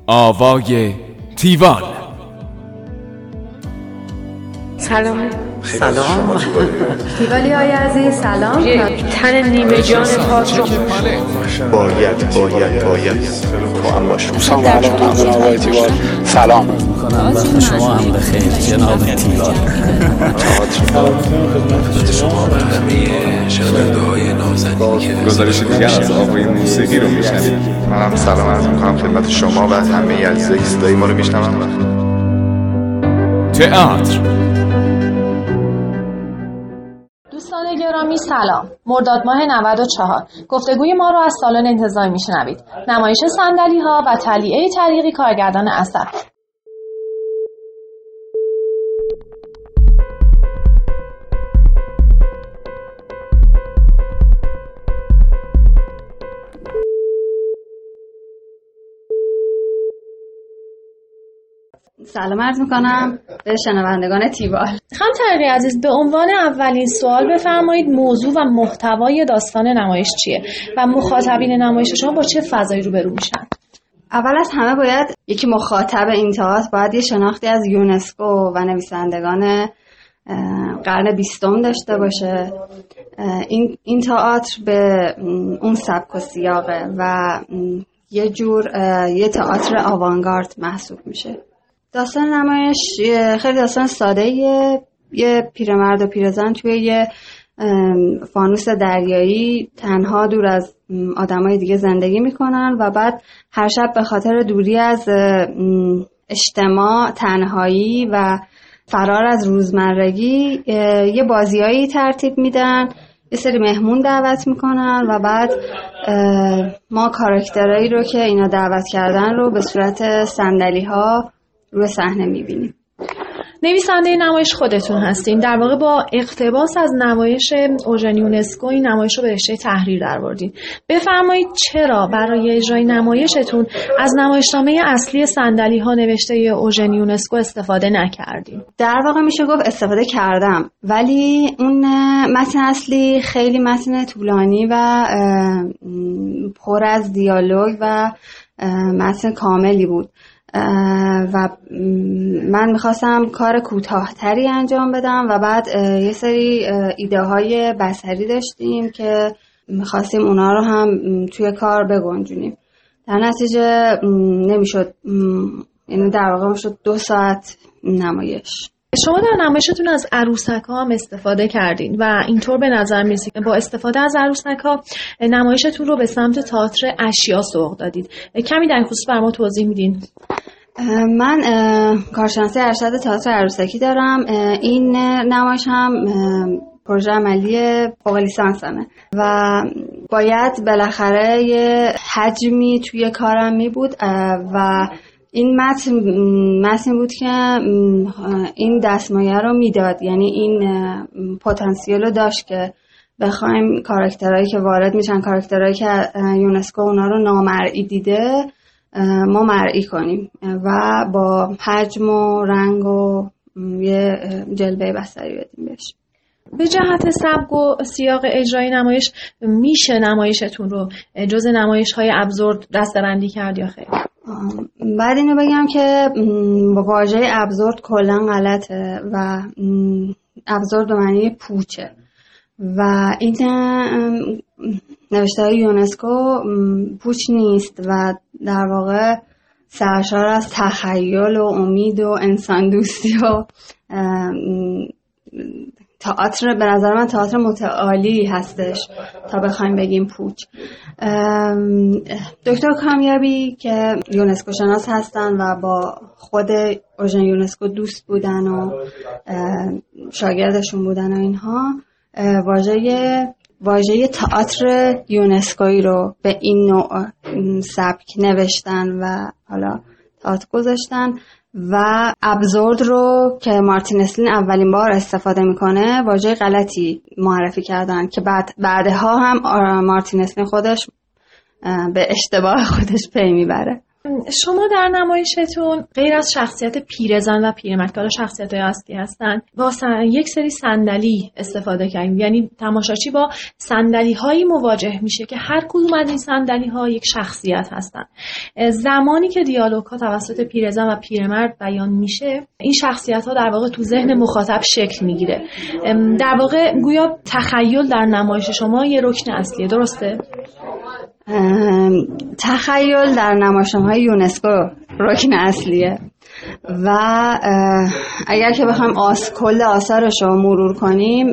آوای تیوال. سلام. سلام تیوالی های عزیز سلام. تن نیمه جان پاک رو باید با هم باشم. سلام علیکم آوای تیوال. سلام میکنم وقت شما هم بخیر جناب تیوال. خدمت شما و همه شنونده‌های نازنین که گزارش دیگر از آوای موسیقی رو میشنوید. منم سلام عرض میکنم خدمت شما و همه عزیزایی که صدای ما رو میشنون. تئاتر. دوستان گرامی سلام. مرداد ماه 94 گفتگوی ما رو از سالن انتظامی میشنوید. نمایش صندلی‌ها و تلیعه طریقی کارگردان اثر. سلام عرض میکنم به شنوندگان تیوال. خانم طریقی عزیز، به عنوان اولین سوال بفرمایید موضوع و محتوای داستان نمایش چیه و مخاطبین نمایش شما با چه فضایی روبرو میشن؟ اول از همه باید یکی مخاطب این تئاتر باید یه شناختی از یونسکو و نویسندگان قرن 20 داشته باشه. این تئاتر به اون سبک و سیاقه و یه تئاتر آوانگارد محسوب میشه. داستان نمایش خیلی داستان ساده‌ایه. یه پیرمرد و پیرزن توی یه فانوس دریایی تنها دور از آدمای دیگه زندگی میکنن و بعد هر شب به خاطر دوری از اجتماع، تنهایی و فرار از روزمرگی یه بازیایی ترتیب میدن، یه سری مهمون دعوت میکنن و بعد ما کاراکترایی رو که اینا دعوت کردن رو به صورت صندلی‌ها روی صحنه میبینیم. نویسنده نمایش خودتون هستین. در واقع با اقتباس از نمایش اوژن یونسکو این نمایش رو به رشته تحریر درآوردین. بفرمایید چرا برای اجرای نمایشتون از نمایشنامه اصلی صندلی‌ها نوشته اوژن یونسکو استفاده نکردین؟ در واقع میشه گفت استفاده کردم، ولی اون متن اصلی خیلی متن طولانی و پر از دیالوگ و متن کاملی بود و من میخواستم کار کوتاه‌تری انجام بدم و بعد یه سری ایده های بصری داشتیم که میخواستیم اونا رو هم توی کار بگنجونیم. در نتیجه نمیشد، یعنی در واقع شد 2 ساعت نمایش. شما در نمایشتون از عروسک‌ها هم استفاده کردین و اینطور به نظر می‌رسید که با استفاده از عروسک‌ها نمایشتون رو به سمت تئاتر اشیا سوق دادید. کمی در این خصوص برام توضیح میدین؟ من کارشناسی ارشد تئاتر عروسکی دارم. این نمایش هم پروژه عملی فوق لیسانسمه و باید بالاخره یه حجمی توی کارم می بود و این متن بود که این دستمایه رو میداد، یعنی این پتانسیل رو داشت که بخوایم کاراکترهایی که وارد میشن، کاراکترهایی که یونسکو اونا رو نامرئی دیده، ما مرئی کنیم و با حجم و رنگ و یه جلوه بصری بدیم بهش. به جهت سبک و سیاق اجرای نمایش میشه نمایشتون رو جز نمایش‌های ابزورد دسته‌بندی کرد یا خیر؟ بعد اینو بگم که واژه ابزورد کلا غلطه و ابزورد به معنی پوچه و این نوشته های یونسکو پوچ نیست و در واقع سرشار از تخیل و امید و انسان دوستی و تئاتر، به نظر من تئاتر متعالی هستش تا بخوایم بگیم پوچ. دکتر کامیابی که یونسکو شناس هستن و با خود اوژن یونسکو دوست بودن و شاگردشون بودن و اینها، واژه تئاتر یونسکویی رو به این نوع سبک نوشتن و حالا تئاتر گذاشتن و ابزورد رو که مارتین اسلین اولین بار استفاده میکنه واژه غلطی معرفی کردن که بعدها هم مارتین اسلین خودش به اشتباه خودش پی میبره. شما در نمایشتون غیر از شخصیت پیرزن و پیرمرد که شخصیت‌های اصلی هستن با یک سری صندلی استفاده کردیم، یعنی تماشاچی با صندلی‌هایی مواجه میشه که هر کدوم از این صندلی‌ها یک شخصیت هستن. زمانی که دیالوگ‌ها توسط پیرزن و پیرمرد بیان میشه، این شخصیت‌ها در واقع تو ذهن مخاطب شکل میگیره. در واقع گویا تخیل در نمایش شما یه رکن اصلیه، درسته؟ تخیل در نمایشنامه‌های یونسکو رکن اصلیه و اگر که بخوایم کل آثارش رو مرور کنیم،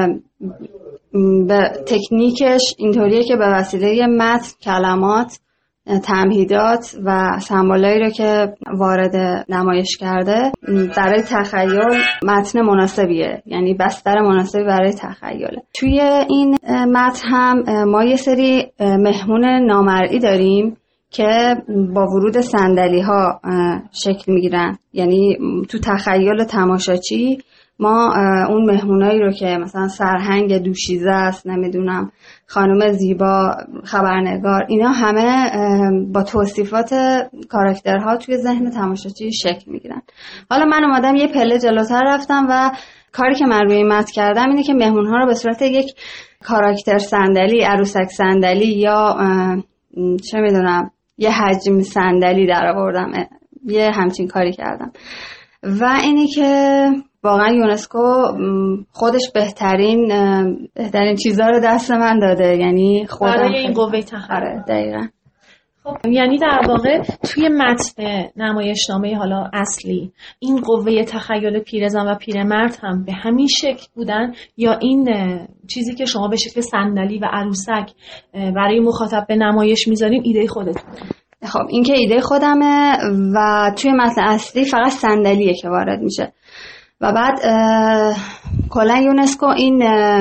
به تکنیکش اینطوریه که به وسیله متن، کلمات، تمهیدات و سمبولایی رو که وارد نمایش کرده برای تخیل متن مناسبیه، یعنی بستر مناسبی برای تخیله. توی این متن هم ما یه سری مهمون نامرئی داریم که با ورود صندلی ها شکل میگیرن، یعنی تو تخیل تماشاچی ما اون مهمونایی رو که مثلا سرهنگ دوشیزه است، نمیدونم خانم زیبا خبرنگار، اینا همه با توصیفات کاراکترها توی ذهن تماشاچی شکل میگیرن. حالا من اومدم یه پله جلوتر رفتم و کاری که من روی این متن کردم اینه که مهمونها رو به صورت یک کاراکتر صندلی، عروسک صندلی یا چه میدونم یه حجم صندلی در آوردم، یه همچین کاری کردم. و اینی که واقعا یونسکو خودش بهترین چیزا رو دست من داده، یعنی خودم برای این قوه تخیل. دقیقاً. خب یعنی در واقع توی متن نمایشنامه حالا اصلی این قوه تخیل پیرزن و پیرمرد هم به همین شکل بودن، یا این چیزی که شما به شکل صندلی و عروسک برای مخاطب به نمایش میذارین ایده خودتون؟ خب این که ایده خودمه و توی متن اصلی فقط صندلیه که وارد میشه. و بعد کلا یونسکو این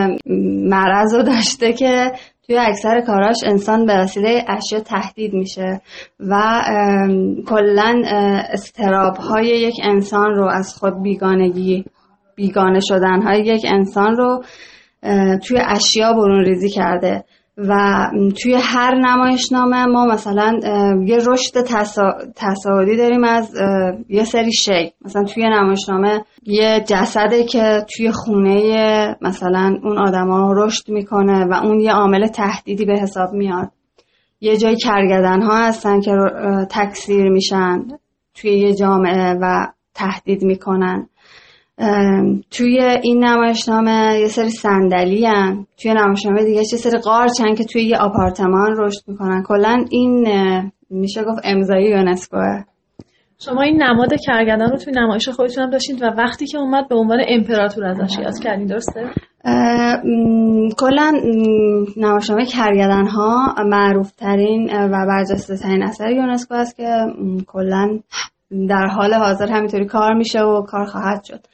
مرض رو داشته که توی اکثر کاراش انسان به وسیله اشیا تهدید میشه و کلا اضطراب‌های یک انسان رو از خود بیگانه شدن‌های یک انسان رو توی اشیا برون ریزی کرده و توی هر نمایشنامه ما مثلا یه رشد تصاعدی داریم از یه سری شی. مثلا توی نمایشنامه یه جسده که توی خونه مثلا اون آدما رشد میکنه و اون یه عامل تهدیدی به حساب میاد. یه جای کرگدن ها هستن که تکثیر میشن توی یه جامعه و تهدید میکنن. توی این نمایشنامه یه سری صندلی هن، توی نمایشنامه دیگه یه سری قارچن که توی یه آپارتمان رشد میکنن. کلا این میشه گفت امضای یونسکوه. شما این نماد کرگدن رو توی نمایش خودتون هم داشتید و وقتی که اومد به عنوان امپراتور ازش یاد کردین، درسته؟ کلا نمایشنامه کرگدن ها معروف ترین و برجسته ترین اثر یونسکو است که کلا در حال حاضر همینطوری کار میشه و کار خواهد شد.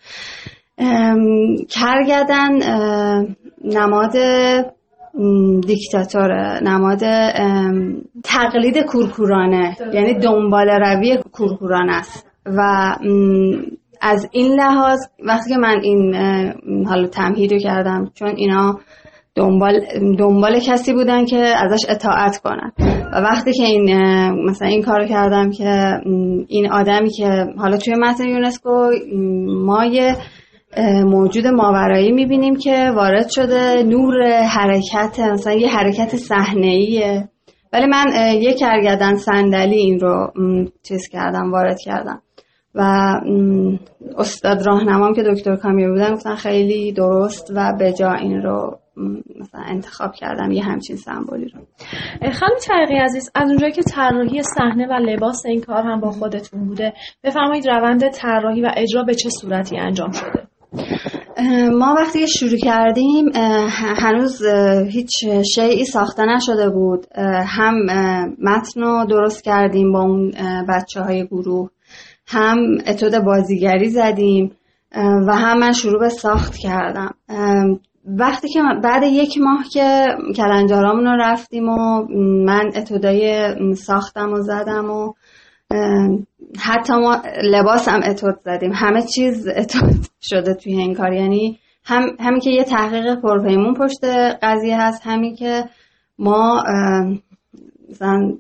کرگدن نماد دیکتاتوره، نماد تقلید کورکورانه، یعنی دنبال روی کورکورانه است و از این لحاظ وقتی که من این حالا تمهیدو کردم، چون اینا دنبال کسی بودن که ازش اطاعت کنن و وقتی که این مثلا این کارو کردم که این آدمی که حالا توی متن یونسکو ما یه موجود ماورایی میبینیم که وارد شده، نور حرکت، مثلا یه حرکت صحنه‌ایه، ولی من یه کرگدن صندلی این رو وارد کردم و استاد راهنمام که دکتر کامیو بودن گفتن خیلی درست و به جا این رو مثلا انتخاب کردم، یه همچین سمبولی رو. خانم طریقی عزیز، از اونجایی که طراحی صحنه و لباس این کار هم با خودتون بوده، بفرمایید روند طراحی و اجرا به چه صورتی انجام شده؟ ما وقتی شروع کردیم هنوز هیچ شیئی ساخته نشده بود. هم متن رو درست کردیم با اون بچه‌های گروه، هم اتود بازیگری زدیم و هم من شروع به ساخت کردم. وقتی که بعد 1 ماه که کلنجارامون رو رفتیم و من اتودای ساختم و زدم و حتی ما لباس هم اتود زدیم، همه چیز اتود شده توی این کار. یعنی همین که یه تحقیق پرپیمون پشت قضیه هست، همین که ما مثلا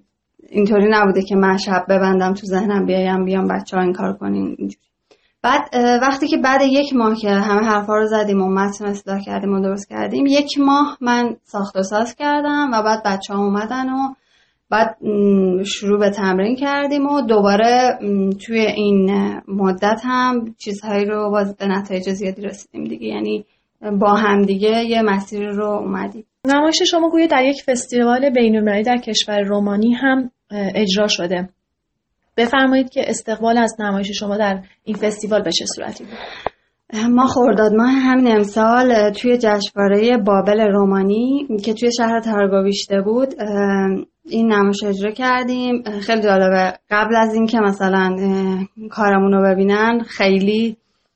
اینطوری نبوده که من شب ببندم تو ذهنم بیام بچه‌ها این کار کنین اینجوری. بعد وقتی که بعد 1 ماه که همه حرفا رو زدیم و متن اصلاح کردیم و درست کردیم، 1 ماه من ساخت و ساز کردم و بعد بچه‌ها اومدن و بعد شروع به تمرین کردیم و دوباره توی این مدت هم چیزهایی رو باز به نتایج زیادی رسیدیم دیگه، یعنی با هم دیگه یه مسیر رو اومدیم. نمایش شما گویا در یک فستیوال بین‌المللی در کشور رومانی هم اجرا شده. بفرمایید که استقبال از نمایش شما در این فستیوال به چه صورتی بود؟ ما خرداد ماه همین امسال توی جشنواره بابل رومانی که توی شهر تارگویشته بود این نمایش اجرا کردیم. خیلی جالبه، قبل از این که مثلا کارمون رو ببینن خیلی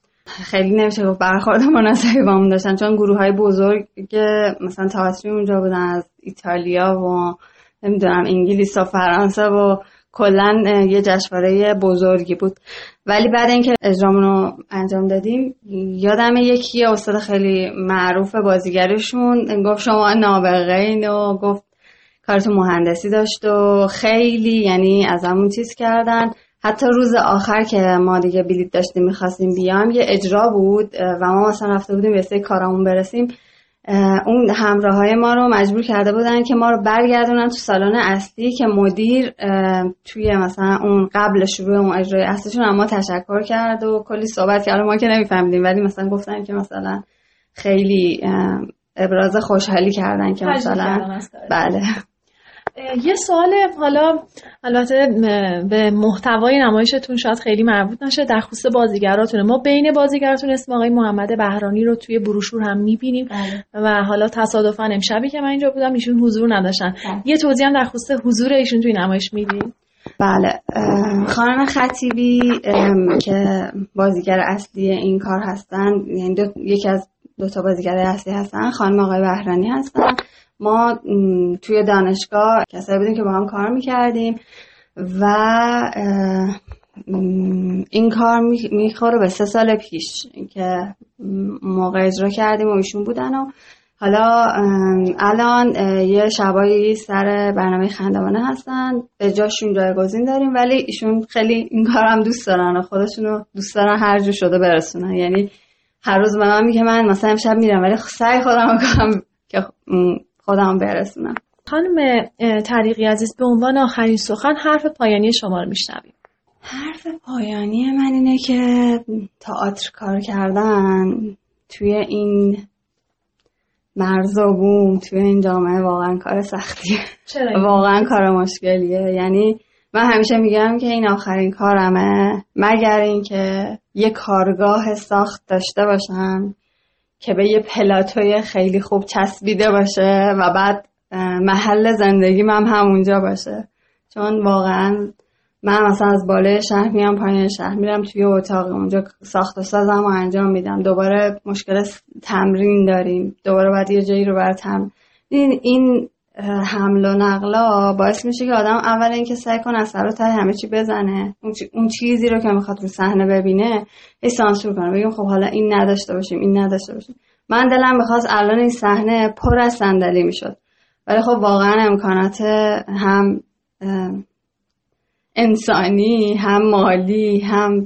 نمیشه گفت برخورد مناسبی با همون داشتن، چون گروه‌های بزرگ مثلا تئاتری اونجا بودن از ایتالیا و نمیدونم انگلیس و فرانسه و کلا یه جشنواره بزرگی بود. ولی بعد اینکه اجرامون رو انجام دادیم یادم یکی استاد خیلی معروف بازیگرشون گفت شما نابغه‌این و گفت کارتون مهندسی داشت و خیلی یعنی از همون چیز کردن. حتی روز آخر که ما دیگه بلیط داشتیم می‌خواستیم بیام یه اجرا بود و ما مثلا رفته بودیم به سه کارامون برسیم، اون همراهای ما رو مجبور کرده بودن که ما رو برگردونن تو سالن اصلی که مدیر توی مثلا اون قبل شروع اون اجرای اصلیشون اما تشکر کرد و کلی صحبت کرد. ما که نمی‌فهمیدیم ولی مثلا گفتن که مثلا خیلی ابراز خوشحالی کردن که مثلا بله. یه سوال حالا البته به محتوای نمایشتون شاید خیلی مربوط نشه، در خصوص بازیگراتونه. ما بین بازیگراتون اسم آقای محمد بهرانی رو توی بروشور هم می‌بینیم و حالا تصادفاً امشبی که من اینجا بودم ایشون حضور نداشتن. یه توضیح هم در خصوص حضور ایشون توی نمایش میدید؟ بله، خانم خطیبی که بازیگر اصلی این کار هستن، یعنی یکی از 2 تا بازیگر اصلی هستن، خانم آقای بهرانی هستن. ما توی دانشگاه کسایی بودیم که با هم کار میکردیم و این کار میخوره به 3 سال پیش که موقع اجرا کردیم و ایشون بودن و حالا الان یه شبایی سر برنامه خندوانه هستن، به جاشون جایگزین داریم، ولی ایشون خیلی این کار هم دوست دارن و خودشونو دوست دارن هر جور شده برسونن. یعنی هر روز به من میگه من مثلا امشب میرم ولی سعی خودم کنم که خودم برسونم. خانم طریقی عزیز، به عنوان آخرین سخن حرف پایانی شما رو میشنویم. حرف پایانی من اینه که تئاتر کار کردن توی این مرز و بوم توی این جامعه واقعا کار سختیه. واقعا کار مشکلیه. یعنی من همیشه میگم که این آخرین کارمه، مگر اینکه یه کارگاه ساخت داشته باشم که به یه پلاتوی خیلی خوب چسبیده باشه و بعد محل زندگیم هم همونجا باشه. چون واقعا من مثلا از بالای شهر میام پایین شهر، میرم توی اتاق اونجا ساخت و سازم و انجام میدم، دوباره مشکل تمرین داریم، دوباره باید یه جایی رو برای تمرین. این حمل و نقلا باعث میشه که آدم اول اینکه سعی کنه از سر تا همه چی بزنه، اون چیزی رو که میخواد رو صحنه ببینه سانسور کنه، بگیم خب حالا این نداشته باشیم این نداشته باشیم. من دلم میخواست الان این صحنه پر از صندلی میشد، ولی خب واقعا امکانات هم انسانی هم مالی هم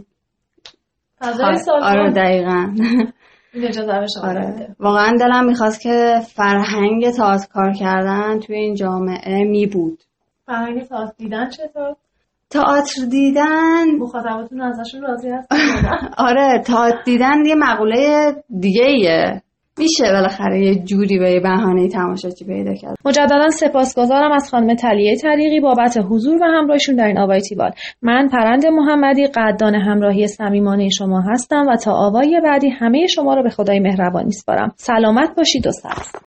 آره دقیقاً آره. واقعا دلم میخواست که فرهنگ تئاتر کار کردن توی این جامعه می بود. فرهنگ تئاتر دیدن چطور؟ تئاتر دیدن مخاطباتون ازشون راضی هستن؟ آره، تئاتر دیدن یه مقوله دیگه ایه، میشه بالاخره یه جوری به بهانه تماشاچی پیدا کرد. مجددا سپاسگزارم از خانم طلیعه طریقی بابت حضور و همراهیشون در این آوای تیوال. من پرند محمدی قدردان همراهی صمیمانه شما هستم و تا آوای بعدی همه شما رو به خدای مهربان میسپارم. سلامت باشید و سرفراز.